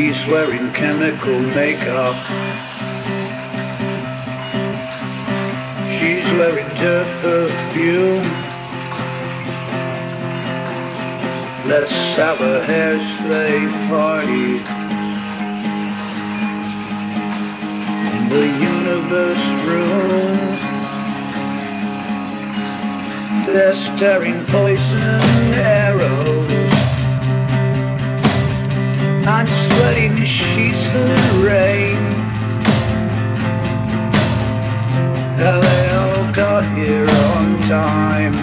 She's wearing chemical makeup. She's wearing dirt perfume. Let's have a hairspray party in the universe room. They're staring poison arrows. I'm sweating sheets of rain. How they all got here on time.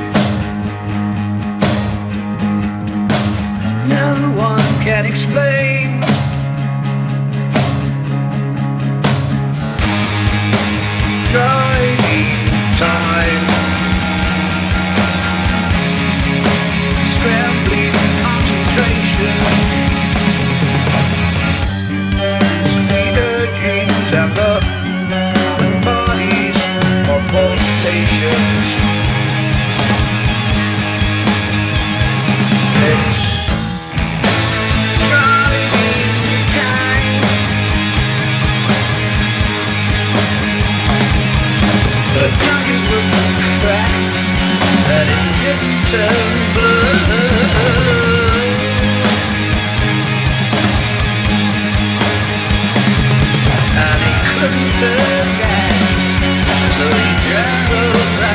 No one can explain. Driving time. Scrambling concentration. Sweet urgings and the bodies of both stations. It's driving time. But now you look back, that it didn't turn blue. And he couldn't turn back, so he drove right.